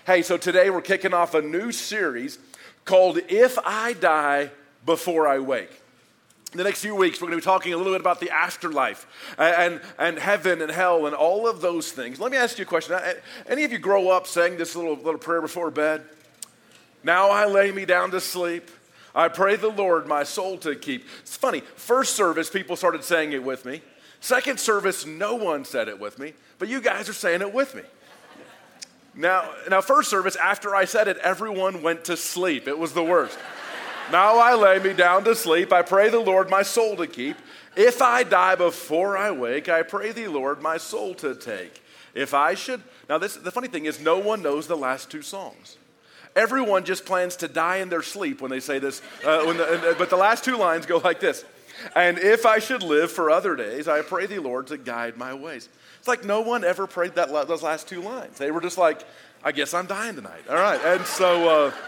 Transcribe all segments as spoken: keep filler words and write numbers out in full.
Hey, so today we're kicking off a new series called If I Die Before I Wake. In the next few weeks, we're going to be talking a little bit about the afterlife and, and heaven and hell and all of those things. Let me ask you a question. Any of you grow up saying this little, little prayer before bed? Now I lay me down to sleep. I pray the Lord my soul to keep. It's funny. First service, people started saying it with me. Second service, no one said it with me. But you guys are saying it with me. Now, now first service, after I said it, everyone went to sleep. It was the worst. Now I lay me down to sleep. I pray the Lord my soul to keep. If I die before I wake, I pray the Lord my soul to take. If I should... Now, this, the funny thing is no one knows the last two songs. Everyone just plans to die in their sleep when they say this. Uh, when the, but the last two lines go like this. And if I should live for other days, I pray the Lord to guide my ways. It's like no one ever prayed that those last two lines. They were just like, I guess I'm dying tonight. All right. And so... Uh,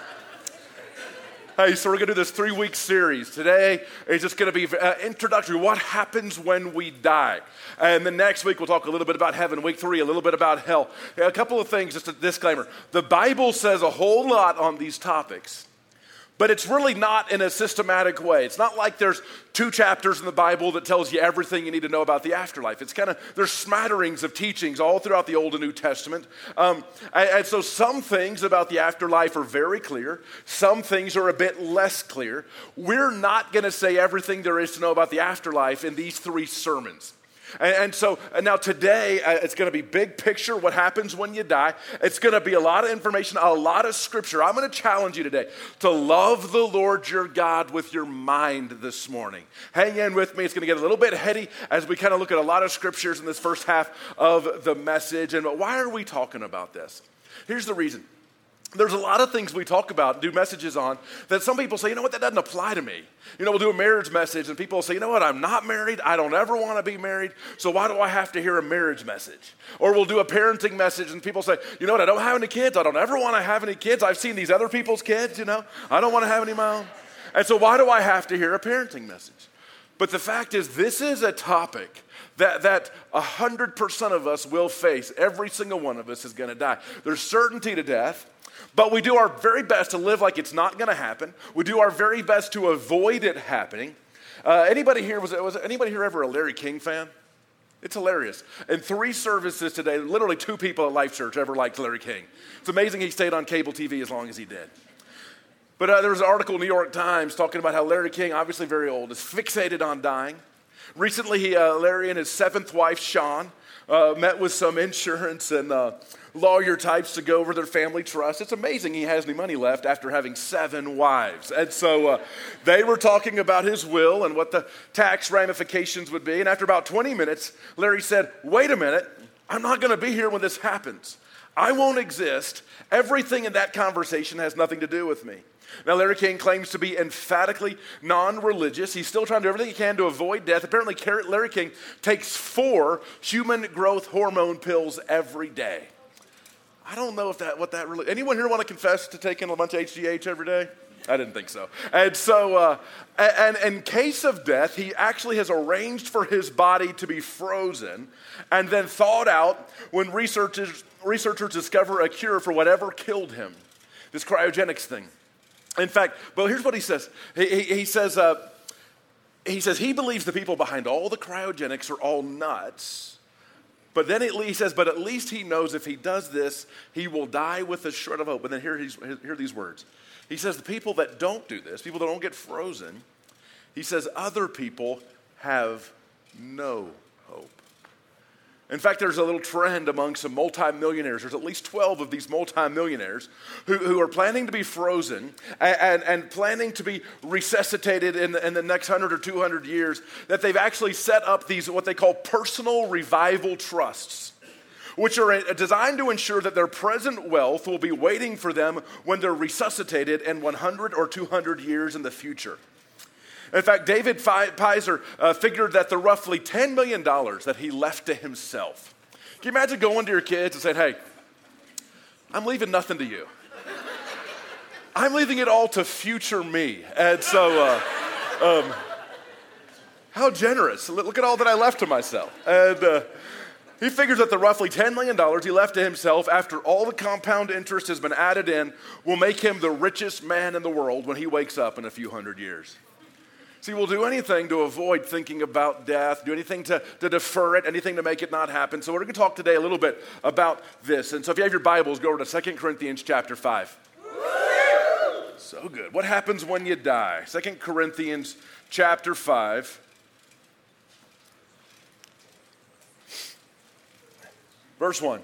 Hey, so we're going to do this three-week series. Today is just going to be uh, introductory. What happens when we die? And then next week, we'll talk a little bit about heaven. Week three, a little bit about hell. A couple of things, just a disclaimer. The Bible says a whole lot on these topics, but it's really not in a systematic way. It's not like there's two chapters in the Bible that tells you everything you need to know about the afterlife. It's kind of, there's smatterings of teachings all throughout the Old and New Testament. Um, and, and so some things about the afterlife are very clear. Some things are a bit less clear. We're not going to say everything there is to know about the afterlife in these three sermons. And, and so and now today, uh, it's going to be big picture, what happens when you die. It's going to be a lot of information, a lot of scripture. I'm going to challenge you today to love the Lord your God with your mind this morning. Hang in with me. It's going to get a little bit heady as we kind of look at a lot of scriptures in this first half of the message. And why are we talking about this? Here's the reason. There's a lot of things we talk about, do messages on, that some people say, you know what, that doesn't apply to me. You know, we'll do a marriage message, and people will say, you know what, I'm not married. I don't ever want to be married, so why do I have to hear a marriage message? Or we'll do a parenting message, and people say, you know what, I don't have any kids. I don't ever want to have any kids. I've seen these other people's kids, you know. I don't want to have any of my own. And so why do I have to hear a parenting message? But the fact is, this is a topic that that one hundred percent of us will face. Every single one of us is going to die. There's certainty to death. But we do our very best to live like it's not going to happen. We do our very best to avoid it happening. Uh, anybody here was, was anybody here ever a Larry King fan? It's hilarious. In three services today, literally two people at Life Church ever liked Larry King. It's amazing he stayed on cable T V as long as he did. But uh, there was an article in the New York Times talking about how Larry King, obviously very old, is fixated on dying. Recently, he, uh, Larry and his seventh wife, Shawn, uh, met with some insurance and uh, lawyer types to go over their family trust. It's amazing he has any money left after having seven wives. And so uh, they were talking about his will and what the tax ramifications would be. And after about twenty minutes, Larry said, wait a minute, I'm not going to be here when this happens. I won't exist. Everything in that conversation has nothing to do with me. Now, Larry King claims to be emphatically non-religious. He's still trying to do everything he can to avoid death. Apparently, Larry King takes four human growth hormone pills every day. I don't know if that what that really... Anyone here want to confess to taking a bunch of H G H every day? I didn't think so. And so, uh, and in case of death, he actually has arranged for his body to be frozen and then thawed out when researchers, researchers discover a cure for whatever killed him, this cryogenics thing. In fact, well, here's what he says. He, he, he says, uh, he says he believes the people behind all the cryogenics are all nuts. But then it, he says, but at least he knows if he does this, he will die with a shred of hope. And then here, he's, here are these words. He says the people that don't do this, people that don't get frozen, he says other people have no hope. In fact, there's a little trend among some multimillionaires. There's at least twelve of these multimillionaires who, who are planning to be frozen and, and, and planning to be resuscitated in the, in the next one hundred or two hundred years, that they've actually set up these, what they call personal revival trusts, which are designed to ensure that their present wealth will be waiting for them when they're resuscitated in one hundred or two hundred years in the future. In fact, David Pizer uh, figured that the roughly ten million dollars that he left to himself. Can you imagine going to your kids and saying, hey, I'm leaving nothing to you. I'm leaving it all to future me. And so, uh, um, how generous. Look at all that I left to myself. And, uh, He figures that the roughly ten million dollars he left to himself after all the compound interest has been added in will make him the richest man in the world when he wakes up in a few hundred years. See, we'll do anything to avoid thinking about death, do anything to, to defer it, anything to make it not happen. So we're going to talk today a little bit about this. And so if you have your Bibles, go over to Second Corinthians chapter five. So good. What happens when you die? Second Corinthians chapter five. Verse one,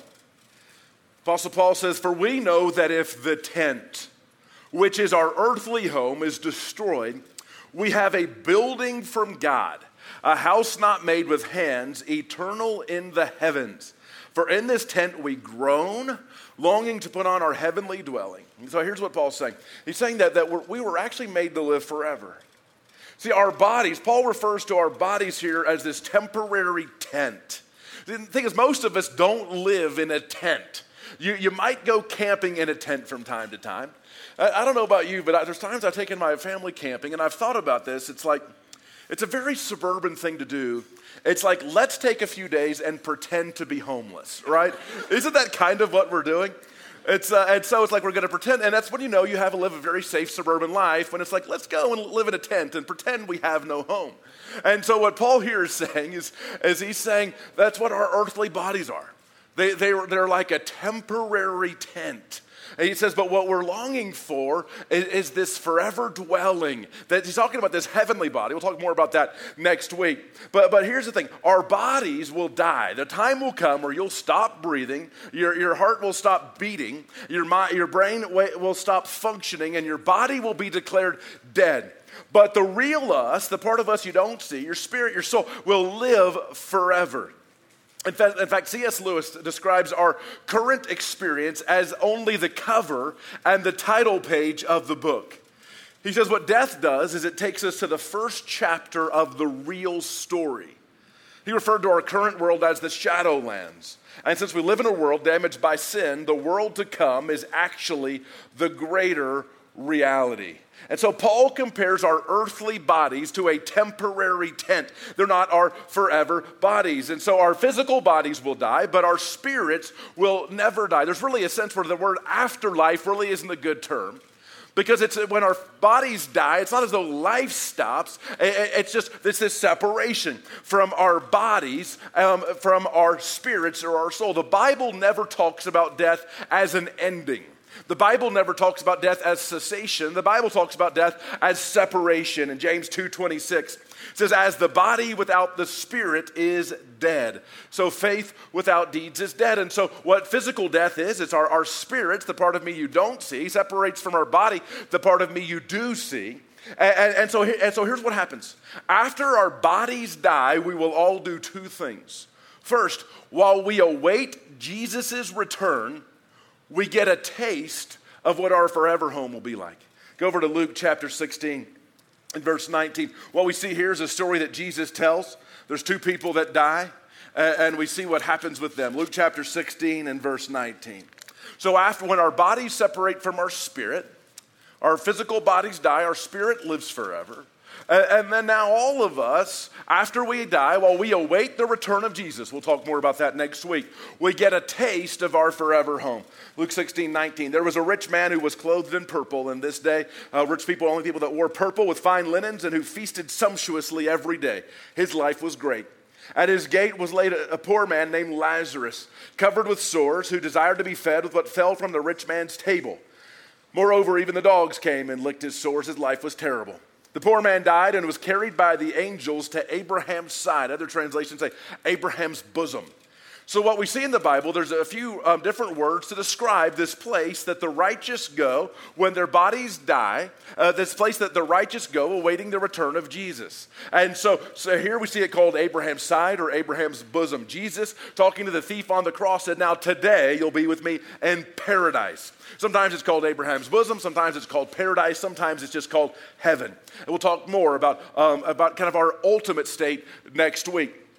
Apostle Paul says, "For we know that if the tent, which is our earthly home, is destroyed, we have a building from God, a house not made with hands, eternal in the heavens. For in this tent we groan, longing to put on our heavenly dwelling." And so here's what Paul's saying. He's saying that, that we're, we were actually made to live forever. See, our bodies, Paul refers to our bodies here as this temporary tent. The thing is, most of us don't live in a tent. You, you might go camping in a tent from time to time. I, I don't know about you, but I, there's times I've taken my family camping, and I've thought about this. It's like, it's a very suburban thing to do. It's like, let's take a few days and pretend to be homeless, right? Isn't that kind of what we're doing? It's uh, and so it's like we're going to pretend, and that's when you know you have to live a very safe suburban life, when it's like, let's go and live in a tent and pretend we have no home. And so what Paul here is saying is, is he's saying that's what our earthly bodies are. They, they, they're like a temporary tent. And he says, but what we're longing for is, is this forever dwelling. That he's talking about this heavenly body. We'll talk more about that next week. But but here's the thing. Our bodies will die. The time will come where you'll stop breathing, your, your heart will stop beating, your, mind, your brain will stop functioning, and your body will be declared dead. But the real us, the part of us you don't see, your spirit, your soul, will live forever. In fact, in fact, C S Lewis describes our current experience as only the cover and the title page of the book. He says what death does is it takes us to the first chapter of the real story. He referred to our current world as the Shadowlands. And since we live in a world damaged by sin, the world to come is actually the greater reality. And so Paul compares our earthly bodies to a temporary tent. They're not our forever bodies. And so our physical bodies will die, but our spirits will never die. There's really a sense where the word afterlife really isn't a good term. Because it's when our bodies die, it's not as though life stops. It's just it's this separation from our bodies, um, from our spirits or our soul. The Bible never talks about death as an ending. The Bible never talks about death as cessation. The Bible talks about death as separation. In James two twenty-six, it says, "As the body without the spirit is dead, so faith without deeds is dead." And so what physical death is, it's our, our spirits, the part of me you don't see, separates from our body, the part of me you do see. And, and, and, so, and so here's what happens. After our bodies die, we will all do two things. First, while we await Jesus' return, we get a taste of what our forever home will be like. Go over to Luke chapter sixteen and verse nineteen. What we see here is a story that Jesus tells. There's two people that die, and we see what happens with them. Luke chapter sixteen and verse nineteen. So after, when our bodies separate from our spirit, our physical bodies die, our spirit lives forever. And then now all of us, after we die, while we await the return of Jesus, we'll talk more about that next week, we get a taste of our forever home. Luke sixteen nineteen, "There was a rich man who was clothed in purple." In this day, uh, rich people are only people that wore purple with fine linens and who feasted sumptuously every day. His life was great. At his gate was laid a, a poor man named Lazarus, covered with sores, who desired to be fed with what fell from the rich man's table. Moreover, even the dogs came and licked his sores. His life was terrible. The poor man died and was carried by the angels to Abraham's side." Other translations say Abraham's bosom. So what we see in the Bible, there's a few um, different words to describe this place that the righteous go when their bodies die, uh, this place that the righteous go awaiting the return of Jesus. And so, so here we see it called Abraham's side or Abraham's bosom. Jesus, talking to the thief on the cross, said, "Now today you'll be with me in paradise." Sometimes it's called Abraham's bosom, sometimes it's called paradise, sometimes it's just called heaven. And we'll talk more about, um, about kind of our ultimate state next week.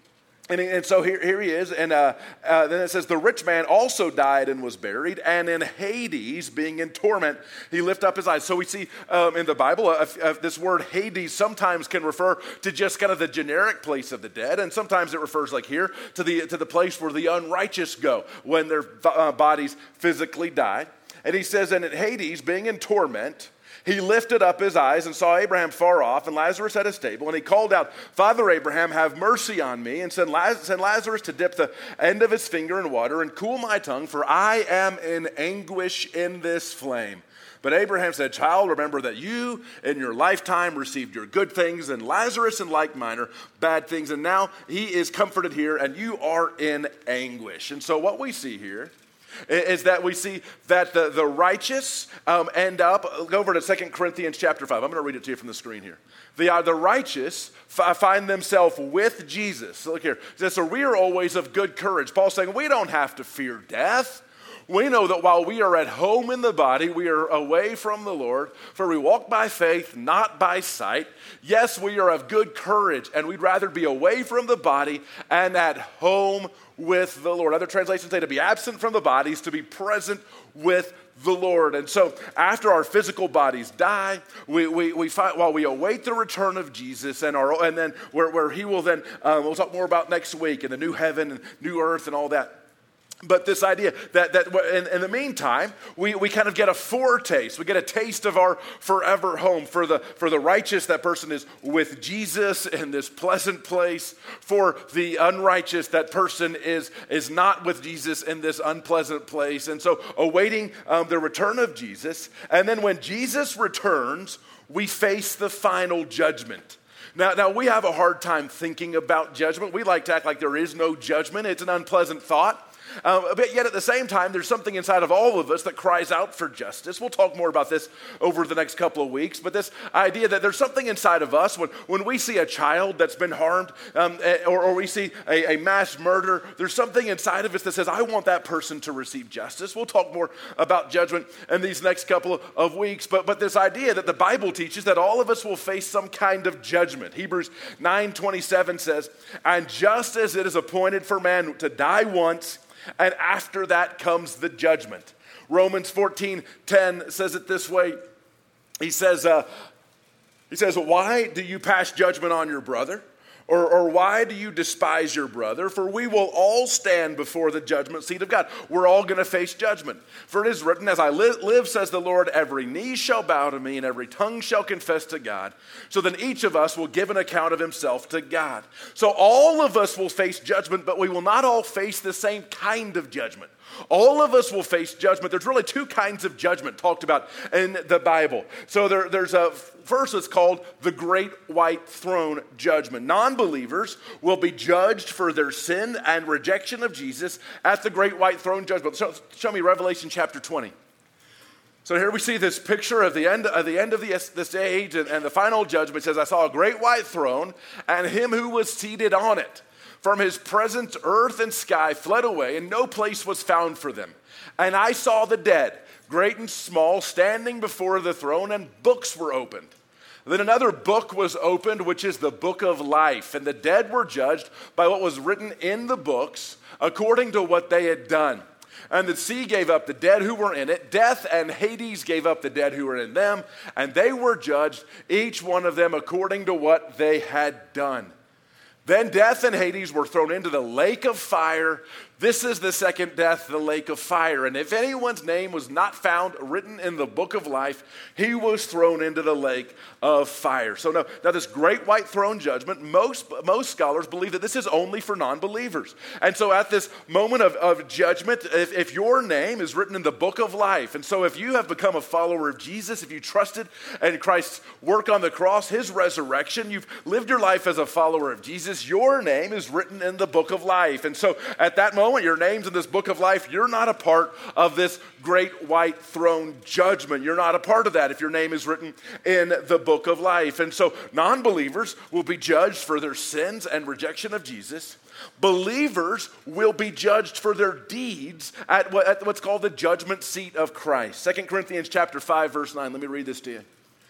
And, and so here, here he is, and uh, uh, then it says, the rich man also died and was buried, and in Hades, being in torment, he lifted up his eyes. So we see um, in the Bible, uh, uh, this word Hades sometimes can refer to just kind of the generic place of the dead, and sometimes it refers, like here, to the, to the place where the unrighteous go when their uh, bodies physically die. And he says, and in Hades, being in torment, he lifted up his eyes and saw Abraham far off and Lazarus at his table. And he called out, Father Abraham, have mercy on me, and send Lazarus to dip the end of his finger in water and cool my tongue, for I am in anguish in this flame. But Abraham said, child, remember that you in your lifetime received your good things, and Lazarus in like manner bad things. And now he is comforted here, and you are in anguish. And so what we see here is that we see that the, the righteous um, end up, go over to Second Corinthians chapter five. I'm going to read it to you from the screen here. The, uh, the righteous f- find themselves with Jesus. So look here. It says, so we are always of good courage. Paul's saying we don't have to fear death. We know that while we are at home in the body, we are away from the Lord, for we walk by faith, not by sight. Yes, we are of good courage, and we'd rather be away from the body and at home with the Lord. Other translations say to be absent from the bodies, to be present with the Lord. And so after our physical bodies die, we, we, we find, while we await the return of Jesus, and our and then where, where he will then, um, we'll talk more about next week, in the new heaven and new earth and all that. But this idea that, that in, in the meantime, we, we kind of get a foretaste. We get a taste of our forever home. For the, for the righteous, that person is with Jesus in this pleasant place. For the unrighteous, that person is, is not with Jesus in this unpleasant place. And so awaiting um, the return of Jesus. And then when Jesus returns, we face the final judgment. Now, now, we have a hard time thinking about judgment. We like to act like there is no judgment. It's an unpleasant thought. Uh, but yet at the same time, there's something inside of all of us that cries out for justice. We'll talk more about this over the next couple of weeks. But this idea that there's something inside of us when, when we see a child that's been harmed um, or, or we see a, a mass murder, there's something inside of us that says, I want that person to receive justice. We'll talk more about judgment in these next couple of, of weeks. But, but this idea that the Bible teaches that all of us will face some kind of judgment. Hebrews nine twenty-seven says, and just as it is appointed for man to die once, and after that comes the judgment. Romans fourteen ten says it this way. He says, uh, he says, why do you pass judgment on your brother? Or, or why do you despise your brother? For we will all stand before the judgment seat of God. We're all going to face judgment. For it is written, as I live, live, says the Lord, every knee shall bow to me and every tongue shall confess to God. So then each of us will give an account of himself to God. So all of us will face judgment, but we will not all face the same kind of judgment. All of us will face judgment. There's really two kinds of judgment talked about in the Bible. So there, there's a first that's called the Great White Throne Judgment. Non-believers will be judged for their sin and rejection of Jesus at the Great White Throne Judgment. So, show me Revelation chapter twenty. So here we see this picture of the end of the end of the, this age, and, and the final judgment. It says, I saw a great white throne and him who was seated on it. From his presence, earth and sky fled away, and no place was found for them. And I saw the dead, great and small, standing before the throne, and books were opened. Then another book was opened, which is the book of life. And the dead were judged by what was written in the books, according to what they had done. And the sea gave up the dead who were in it. Death and Hades gave up the dead who were in them. And they were judged, each one of them according to what they had done. Then death and Hades were thrown into the lake of fire. This is the second death, the lake of fire. And if anyone's name was not found written in the book of life, he was thrown into the lake of fire. So now, now this great white throne judgment, most, most scholars believe that this is only for non-believers. And so at this moment of, of judgment, if, if your name is written in the book of life, and so if you have become a follower of Jesus, if you trusted in Christ's work on the cross, his resurrection, you've lived your life as a follower of Jesus, your name is written in the book of life. And so at that moment, your name's in this book of life, you're not a part of this great white throne judgment. You're not a part of that if your name is written in the book of life. And so non-believers will be judged for their sins and rejection of Jesus. Believers will be judged for their deeds at, what, at what's called the judgment seat of Christ. Second Corinthians chapter five, verse nine. Let me read this to you.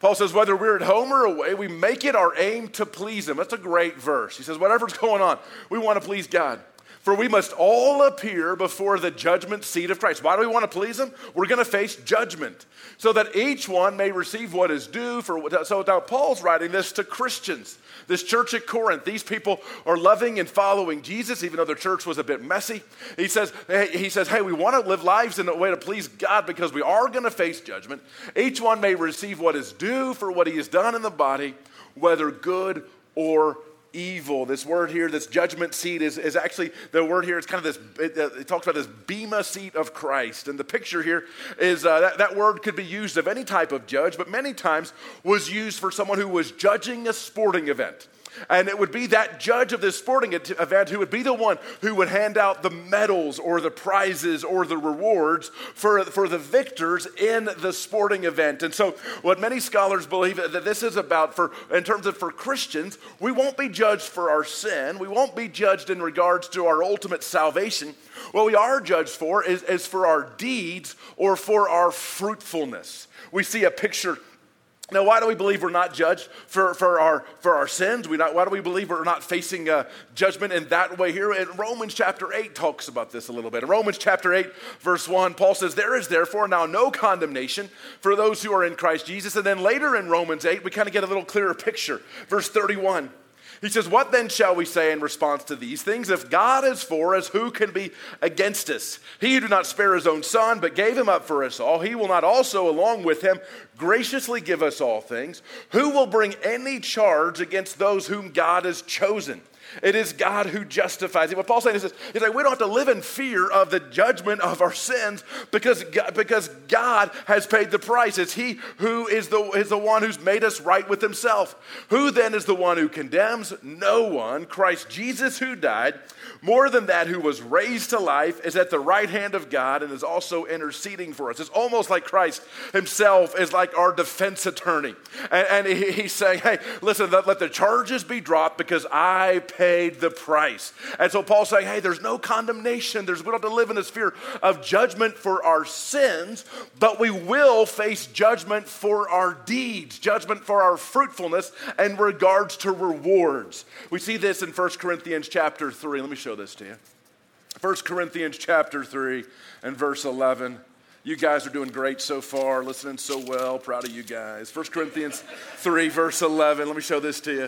Paul says, whether we're at home or away, we make it our aim to please him. That's a great verse. He says, whatever's going on, we want to please God. For we must all appear before the judgment seat of Christ. Why do we want to please him? We're going to face judgment, so that each one may receive what is due. For So now Paul's writing this to Christians, this church at Corinth. These people are loving and following Jesus, even though their church was a bit messy. He says, hey, he says, hey, we want to live lives in a way to please God because we are going to face judgment. Each one may receive what is due for what he has done in the body, whether good or evil. This word here, this judgment seat, is, is actually, the word here is kind of this, it, uh, it talks about this bema seat of Christ. And the picture here is uh, that, that word could be used of any type of judge, but many times was used for someone who was judging a sporting event. And it would be that judge of this sporting event who would be the one who would hand out the medals or the prizes or the rewards for, for the victors in the sporting event. And so what many scholars believe that this is about, for in terms of for Christians, we won't be judged for our sin. We won't be judged in regards to our ultimate salvation. What we are judged for is, is for our deeds or for our fruitfulness. We see a picture. Now, why do we believe we're not judged for, for, our, for our sins? We not, why do we believe we're not facing uh, judgment in that way here? And Romans chapter eight talks about this a little bit. In Romans chapter eight, verse one, Paul says, there is therefore now no condemnation for those who are in Christ Jesus. And then later in Romans eight, we kind of get a little clearer picture. Verse thirty-one. He says, what then shall we say in response to these things? If God is for us, who can be against us? He who did not spare his own son, but gave him up for us all, he will not also, along with him, graciously give us all things? Who will bring any charge against those whom God has chosen? It is God who justifies. What Paul's saying is this, he's like, we don't have to live in fear of the judgment of our sins because God, because God has paid the price. It's he who is the, is the one who's made us right with himself. Who then is the one who condemns? No one. Christ Jesus, who died, more than that, who was raised to life, is at the right hand of God and is also interceding for us. It's almost like Christ himself is like our defense attorney. And, and he, he's saying, hey, listen, let, let the charges be dropped because I paid paid the price. And so Paul's saying, hey, there's no condemnation. There's, we don't have to live in this fear of judgment for our sins, but we will face judgment for our deeds, judgment for our fruitfulness in regards to rewards. We see this in First Corinthians chapter three. Let me show this to you. First Corinthians chapter three and verse eleven. You guys are doing great so far, listening so well. Proud of you guys. First Corinthians three, verse eleven. Let me show this to you.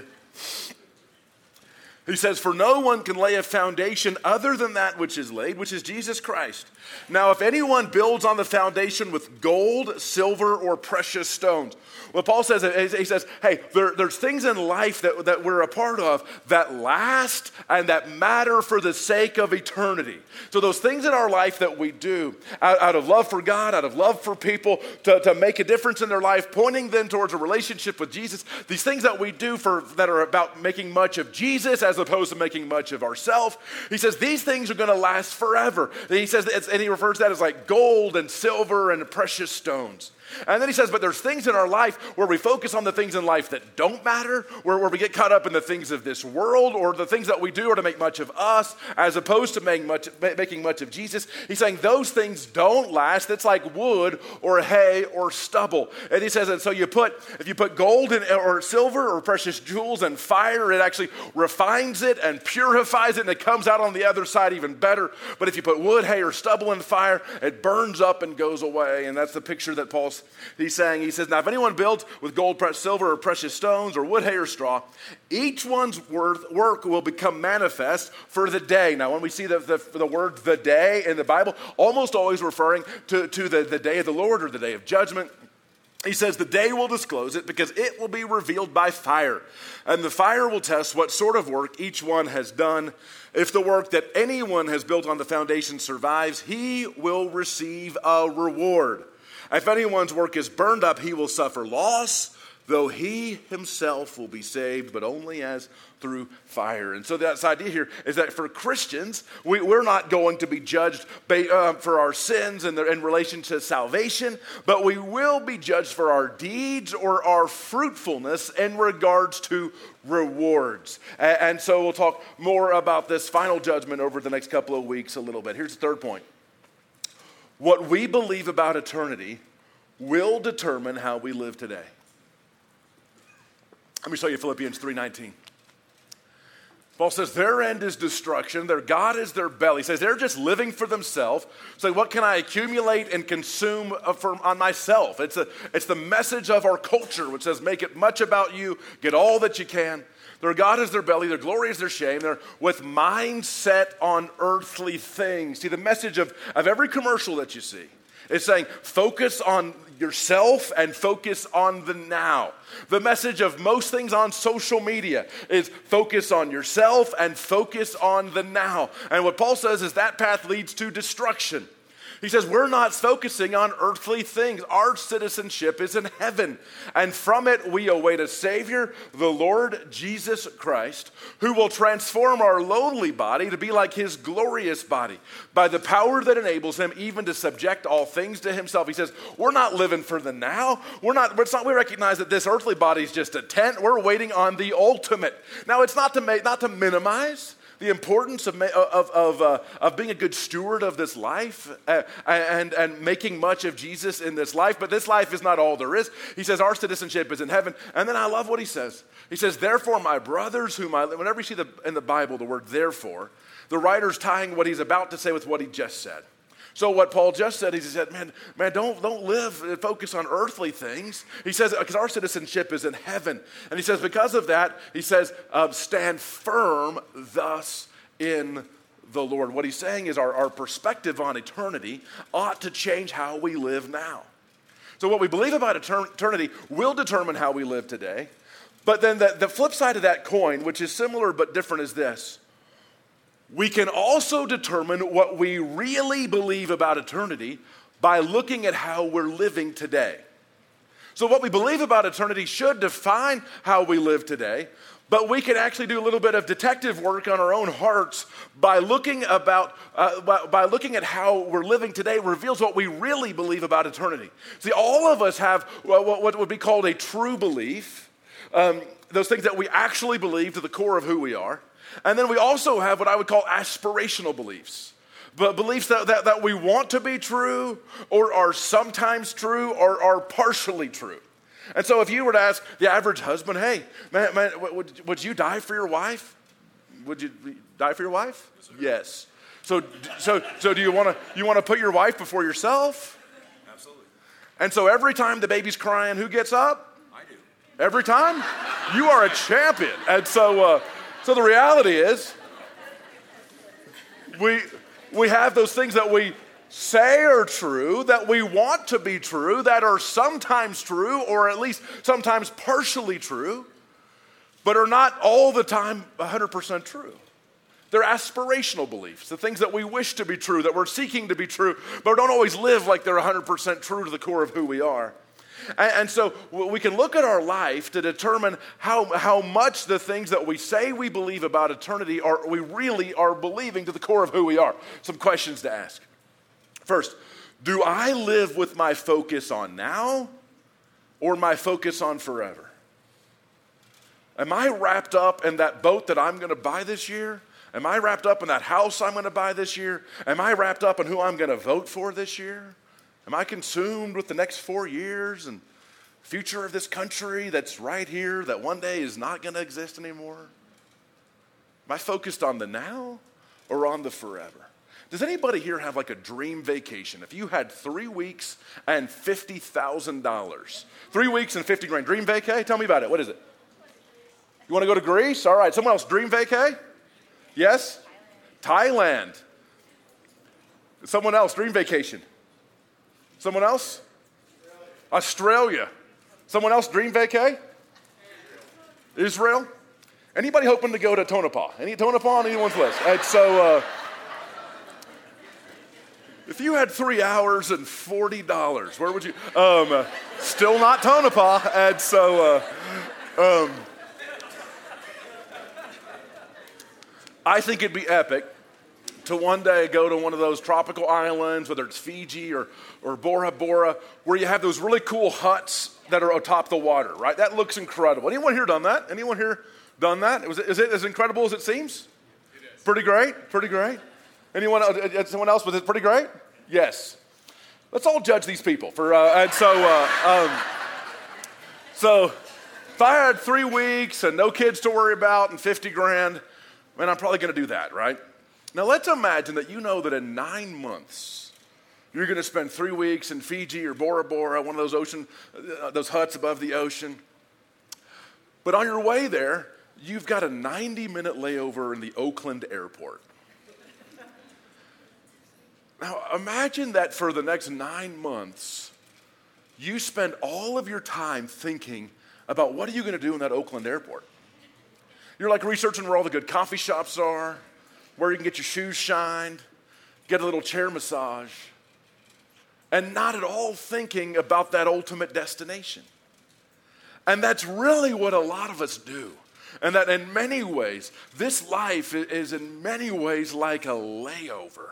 He says, for no one can lay a foundation other than that which is laid, which is Jesus Christ. Now, if anyone builds on the foundation with gold, silver, or precious stones. What Paul says, he says, hey, there, there's things in life that, that we're a part of that last and that matter for the sake of eternity. So those things in our life that we do out, out of love for God, out of love for people, to, to make a difference in their life, pointing them towards a relationship with Jesus, these things that we do for that are about making much of Jesus as opposed to making much of ourselves, he says these things are going to last forever. And he says, it's, and he refers to that as like gold and silver and precious stones. And then he says, but there's things in our life where we focus on the things in life that don't matter, where, where we get caught up in the things of this world, or the things that we do are to make much of us, as opposed to making much, making much of Jesus. He's saying those things don't last. It's like wood or hay or stubble. And he says, and so you put, if you put gold in, or silver or precious jewels in fire, it actually refines it and purifies it, and it comes out on the other side even better. But if you put wood, hay, or stubble in fire, it burns up and goes away. And that's the picture that Paul's He's saying, he says, now if anyone builds with gold, silver, or precious stones, or wood, hay, or straw, each one's worth, work will become manifest for the day. Now when we see the, the, the word the day in the Bible, almost always referring to, to the, the day of the Lord or the day of judgment. He says the day will disclose it because it will be revealed by fire. And the fire will test what sort of work each one has done. If the work that anyone has built on the foundation survives, he will receive a reward. If anyone's work is burned up, he will suffer loss, though he himself will be saved, but only as through fire. And so that's the idea here is that for Christians, we, we're not going to be judged by, uh, for our sins in, the, in relation to salvation, but we will be judged for our deeds or our fruitfulness in regards to rewards. And, and so we'll talk more about this final judgment over the next couple of weeks a little bit. Here's the third point. What we believe about eternity will determine how we live today. Let me show you Philippians three nineteen. Paul says, their end is destruction, their God is their belly. He says they're just living for themselves. So what can I accumulate and consume for, on myself? It's, a, it's the message of our culture, which says make it much about you, get all that you can. Their God is their belly, their glory is their shame. They're with mind set on earthly things. See, the message of, of every commercial that you see is saying focus on yourself and focus on the now. The message of most things on social media is focus on yourself and focus on the now. And what Paul says is that path leads to destruction. He says we're not focusing on earthly things. Our citizenship is in heaven. And from it we await a Savior, the Lord Jesus Christ, who will transform our lowly body to be like his glorious body by the power that enables him even to subject all things to himself. He says we're not living for the now. We're not, it's not we recognize that this earthly body is just a tent. We're waiting on the ultimate. Now it's not to make, not to minimize the importance of, of, of, uh, of being a good steward of this life uh, and, and making much of Jesus in this life. But this life is not all there is. He says our citizenship is in heaven. And then I love what he says. He says, therefore, my brothers whom I, whenever you see the, in the Bible the word therefore, the writer's tying what he's about to say with what he just said. So what Paul just said is he said, man, man, don't, don't live and focus on earthly things. He says, because our citizenship is in heaven. And he says, because of that, he says, uh, stand firm thus in the Lord. What he's saying is our, our perspective on eternity ought to change how we live now. So what we believe about eternity will determine how we live today. But then the, the flip side of that coin, which is similar but different, is this. We can also determine what we really believe about eternity by looking at how we're living today. So what we believe about eternity should define how we live today, but we can actually do a little bit of detective work on our own hearts by looking about uh, by, by looking at how we're living today reveals what we really believe about eternity. See, all of us have what, what would be called a true belief, um, those things that we actually believe to the core of who we are. And then we also have what I would call aspirational beliefs, but beliefs that, that, that we want to be true or are sometimes true or are partially true. And so if you were to ask the average husband, hey, man, man would, would you die for your wife? Would you die for your wife? Yes. So, so, so do you want to you want to put your wife before yourself? Absolutely. And so every time the baby's crying, who gets up? I do. Every time? You are a champion. And so... Uh, So the reality is, we, we have those things that we say are true, that we want to be true, that are sometimes true, or at least sometimes partially true, but are not all the time one hundred percent true. They're aspirational beliefs, the things that we wish to be true, that we're seeking to be true, but don't always live like they're one hundred percent true to the core of who we are. And, and so we can look at our life to determine how, how much the things that we say we believe about eternity are we really are believing to the core of who we are. Some questions to ask. First, do I live with my focus on now or my focus on forever? Am I wrapped up in that boat that I'm going to buy this year? Am I wrapped up in that house I'm going to buy this year? Am I wrapped up in who I'm going to vote for this year? Am I consumed with the next four years and future of this country that's right here that one day is not going to exist anymore? Am I focused on the now or on the forever? Does anybody here have like a dream vacation? If you had three weeks and fifty thousand dollars, three weeks and fifty grand, dream vacay? Tell me about it. What is it? You want to go to Greece? All right. Someone else, dream vacay? Yes? Thailand. Someone else, dream vacation. Someone else? Australia. Australia. Someone else, dream vacay? Israel. Israel. Anybody hoping to go to Tonopah? Any Tonopah on anyone's list? And so, uh, if you had three hours and forty dollars, where would you? Um, uh, still not Tonopah. And so, uh, um, I think it'd be epic to one day go to one of those tropical islands, whether it's Fiji or, or Bora Bora, where you have those really cool huts that are atop the water, right? That looks incredible. Anyone here done that? Anyone here done that? Was it, is it as incredible as it seems? It is. Pretty great? Pretty great? Anyone, uh, someone else, was it pretty great? Yes. Let's all judge these people for, uh, and so, uh, um, so, If I had three weeks and no kids to worry about and fifty grand, man, I'm probably going to do that, right? Now let's imagine that you know that in nine months, you're going to spend three weeks in Fiji or Bora Bora, one of those ocean, uh, those huts above the ocean. But on your way there, you've got a ninety minute layover in the Oakland airport. Now imagine that for the next nine months, you spend all of your time thinking about what are you going to do in that Oakland airport. You're like researching where all the good coffee shops are, where you can get your shoes shined, get a little chair massage, and not at all thinking about that ultimate destination. And that's really what a lot of us do. And that in many ways, this life is in many ways like a layover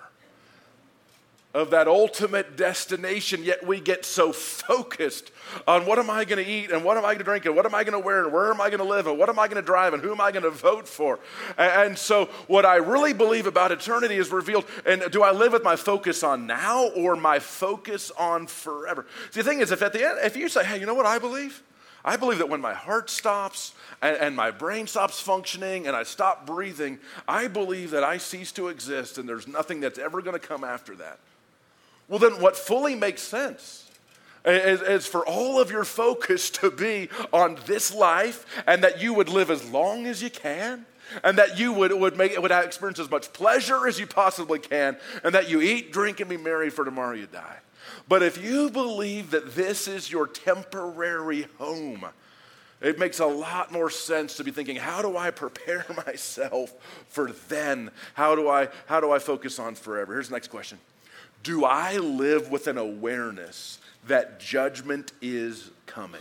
of that ultimate destination, yet we get so focused on what am I going to eat and what am I going to drink and what am I going to wear and where am I going to live and what am I going to drive and who am I going to vote for. And so what I really believe about eternity is revealed. And do I live with my focus on now or my focus on forever? See, the thing is, if at the end, if you say, hey, you know what I believe? I believe that when my heart stops and, and my brain stops functioning and I stop breathing, I believe that I cease to exist and there's nothing that's ever going to come after that. Well, then what fully makes sense is, is for all of your focus to be on this life and that you would live as long as you can and that you would, would, make, would experience as much pleasure as you possibly can and that you eat, drink, and be merry for tomorrow you die. But if you believe that this is your temporary home, it makes a lot more sense to be thinking, how do I prepare myself for then? How do I, how do I focus on forever? Here's the next question. Do I live with an awareness that judgment is coming?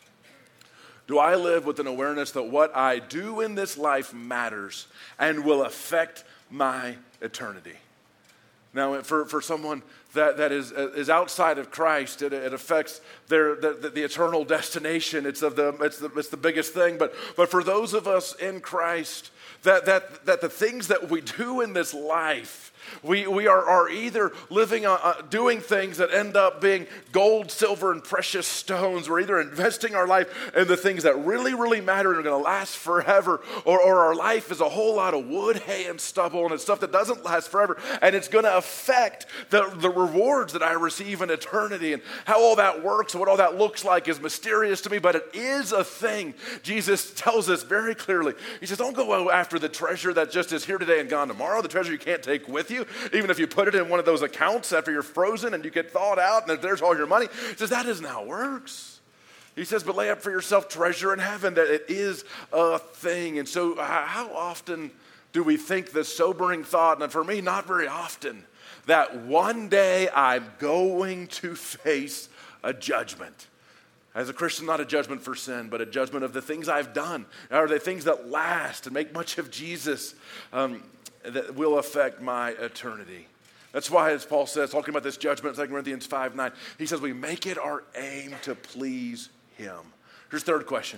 Do I live with an awareness that what I do in this life matters and will affect my eternity? Now, for, for someone that, that is, is outside of Christ, it, it affects their the, the, the eternal destination. It's, of the, it's, the, it's the biggest thing. But, but for those of us in Christ, that, that, that the things that we do in this life, We we are, are either living, uh, doing things that end up being gold, silver, and precious stones. We're either investing our life in the things that really, really matter and are going to last forever, or, or our life is a whole lot of wood, hay, and stubble, and it's stuff that doesn't last forever, and it's going to affect the, the rewards that I receive in eternity. And how all that works and what all that looks like is mysterious to me, but it is a thing. Jesus tells us very clearly. He says, don't go after the treasure that just is here today and gone tomorrow, the treasure you can't take with you. Even if you put it in one of those accounts after you're frozen and you get thawed out and there's all your money. He says, that isn't how it works. He says, but lay up for yourself treasure in heaven, that it is a thing. And so how often do we think the sobering thought, and for me, not very often, that one day I'm going to face a judgment. As a Christian, not a judgment for sin, but a judgment of the things I've done, or the things that last and make much of Jesus. Um, that will affect my eternity. That's why, as Paul says, talking about this judgment, Second Corinthians five nine, he says we make it our aim to please him. Here's the third question.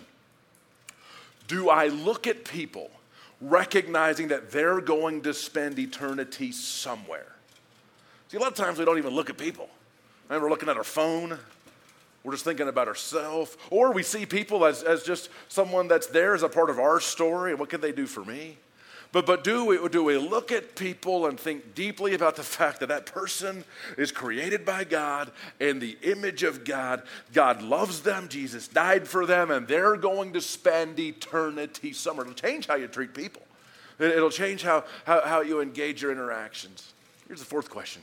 Do I look at people recognizing that they're going to spend eternity somewhere? See, a lot of times we don't even look at people. And we're looking at our phone. We're just thinking about ourselves. Or we see people as, as just someone that's there as a part of our story, and what can they do for me? But, but do we, do we look at people and think deeply about the fact that that person is created by God in the image of God? God loves them. Jesus died for them, and they're going to spend eternity somewhere. It'll change how you treat people. It, it'll change how, how, how you engage your interactions. Here's the fourth question.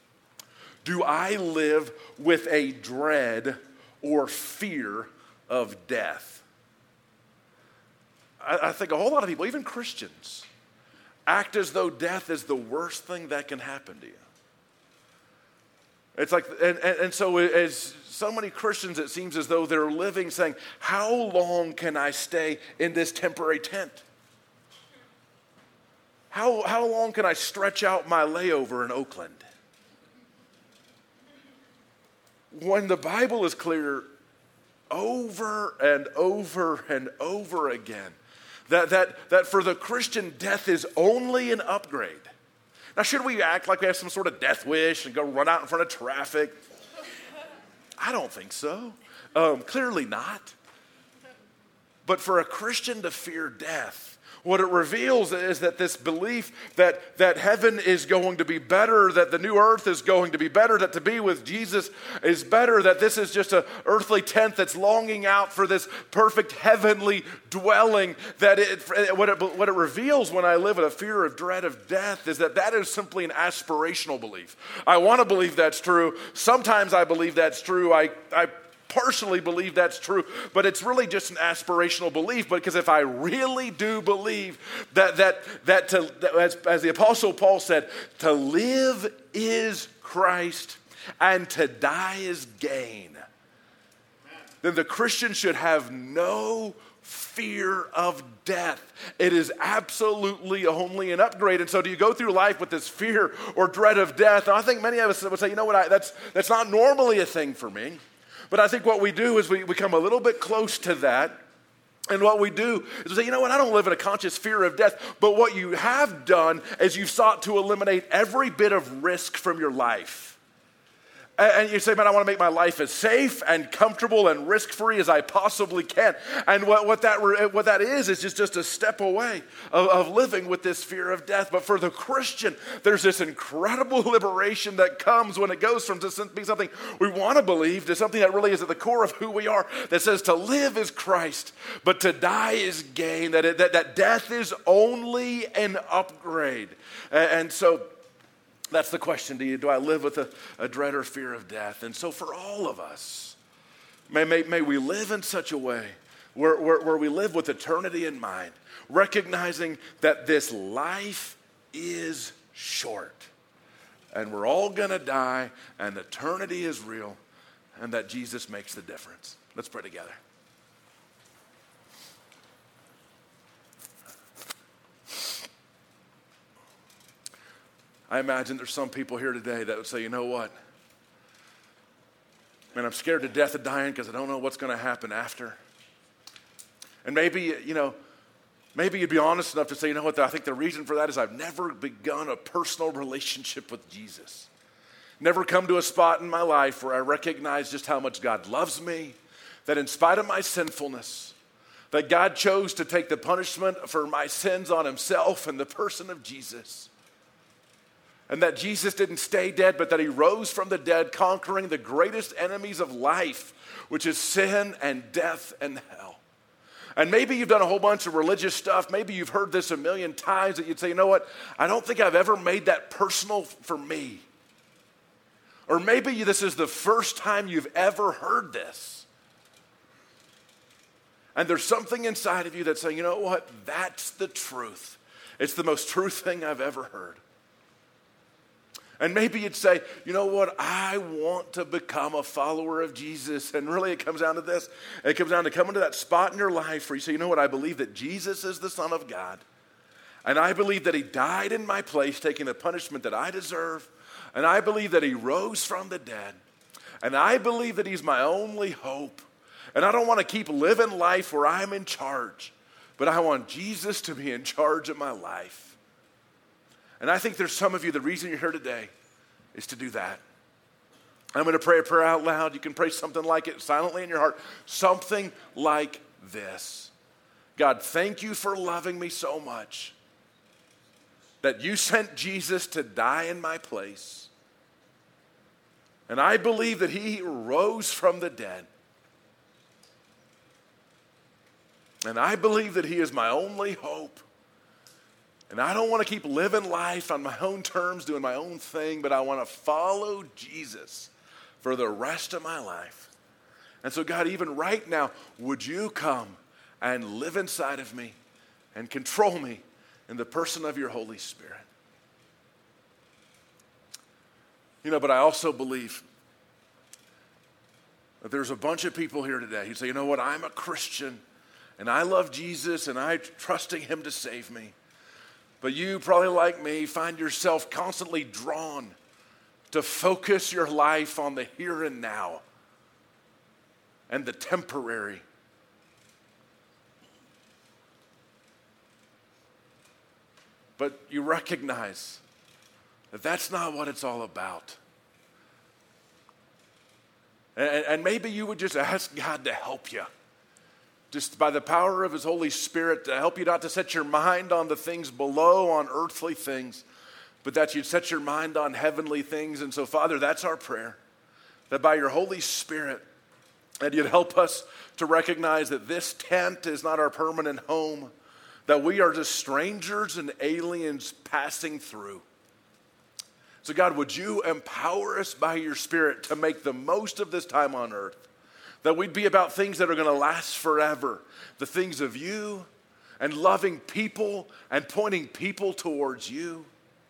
Do I live with a dread or fear of death? I, I think a whole lot of people, even Christians, act as though death is the worst thing that can happen to you. It's like, and, and, and so as so many Christians, it seems as though they're living saying, how long can I stay in this temporary tent? How, how long can I stretch out my layover in Oakland? When the Bible is clear over and over and over again, That, that, that for the Christian, death is only an upgrade. Now, should we act like we have some sort of death wish and go run out in front of traffic? I don't think so. Um, clearly not. But for a Christian to fear death, what it reveals is that this belief that, that heaven is going to be better, that the new earth is going to be better, that to be with Jesus is better, that this is just an earthly tent that's longing out for this perfect heavenly dwelling, that it, what, it, what it reveals when I live in a fear of dread of death is that that is simply an aspirational belief. I want to believe that's true. Sometimes I believe that's true. I, I partially believe that's true, but it's really just an aspirational belief. Because if I really do believe that that that to that as, as the Apostle Paul said, to live is Christ and to die is gain, then the Christian should have no fear of death. It is absolutely only an upgrade. And so do you go through life with this fear or dread of death? And I think many of us would say, you know what, I, that's that's not normally a thing for me. But I think what we do is we become a little bit close to that. And what we do is we say, you know what, I don't live in a conscious fear of death. But what you have done is you've sought to eliminate every bit of risk from your life. And you say, man, I want to make my life as safe and comfortable and risk-free as I possibly can. And what, what, that, what that is is just, just a step away of, of living with this fear of death. But for the Christian, there's this incredible liberation that comes when it goes from just being something we want to believe to something that really is at the core of who we are, that says to live is Christ, but to die is gain, that, it, that, that death is only an upgrade. And, and so that's the question. Do you, do I live with a, a dread or fear of death? And so for all of us, may, may, may we live in such a way where, where, where we live with eternity in mind, recognizing that this life is short and we're all going to die and eternity is real and that Jesus makes the difference. Let's pray together. I imagine there's some people here today that would say, you know what? Man, I'm scared to death of dying because I don't know what's going to happen after. And maybe, you know, maybe you'd be honest enough to say, you know what, I think the reason for that is I've never begun a personal relationship with Jesus. Never come to a spot in my life where I recognize just how much God loves me, that in spite of my sinfulness, that God chose to take the punishment for my sins on himself in the person of Jesus. And that Jesus didn't stay dead, but that he rose from the dead, conquering the greatest enemies of life, which is sin and death and hell. And maybe you've done a whole bunch of religious stuff. Maybe you've heard this a million times that you'd say, you know what? I don't think I've ever made that personal for me. Or maybe this is the first time you've ever heard this. And there's something inside of you that's saying, you know what? That's the truth. It's the most true thing I've ever heard. And maybe you'd say, you know what, I want to become a follower of Jesus. And really it comes down to this. It comes down to coming to that spot in your life where you say, you know what, I believe that Jesus is the Son of God. And I believe that he died in my place, taking the punishment that I deserve. And I believe that he rose from the dead. And I believe that he's my only hope. And I don't want to keep living life where I'm in charge. But I want Jesus to be in charge of my life. And I think there's some of you, the reason you're here today is to do that. I'm going to pray a prayer out loud. You can pray something like it silently in your heart. Something like this. God, thank you for loving me so much that you sent Jesus to die in my place. And I believe that he rose from the dead. And I believe that he is my only hope. And I don't want to keep living life on my own terms, doing my own thing, but I want to follow Jesus for the rest of my life. And so, God, even right now, would you come and live inside of me and control me in the person of your Holy Spirit? You know, but I also believe that there's a bunch of people here today who say, you know what, I'm a Christian, and I love Jesus, and I'm trusting him to save me. But you, probably like me, find yourself constantly drawn to focus your life on the here and now and the temporary. But you recognize that that's not what it's all about. And, and maybe you would just ask God to help you. just by the power of his Holy Spirit, to help you not to set your mind on the things below, on earthly things, but that you'd set your mind on heavenly things. And so, Father, that's our prayer, that by your Holy Spirit, that you'd help us to recognize that this tent is not our permanent home, that we are just strangers and aliens passing through. So God, would you empower us by your Spirit to make the most of this time on earth, that we'd be about things that are going to last forever, the things of you, and loving people and pointing people towards you.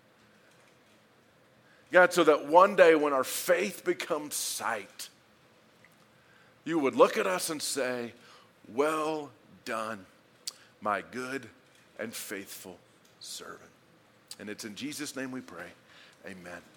God, so that one day when our faith becomes sight, you would look at us and say, well done, my good and faithful servant. And it's in Jesus' name we pray. Amen.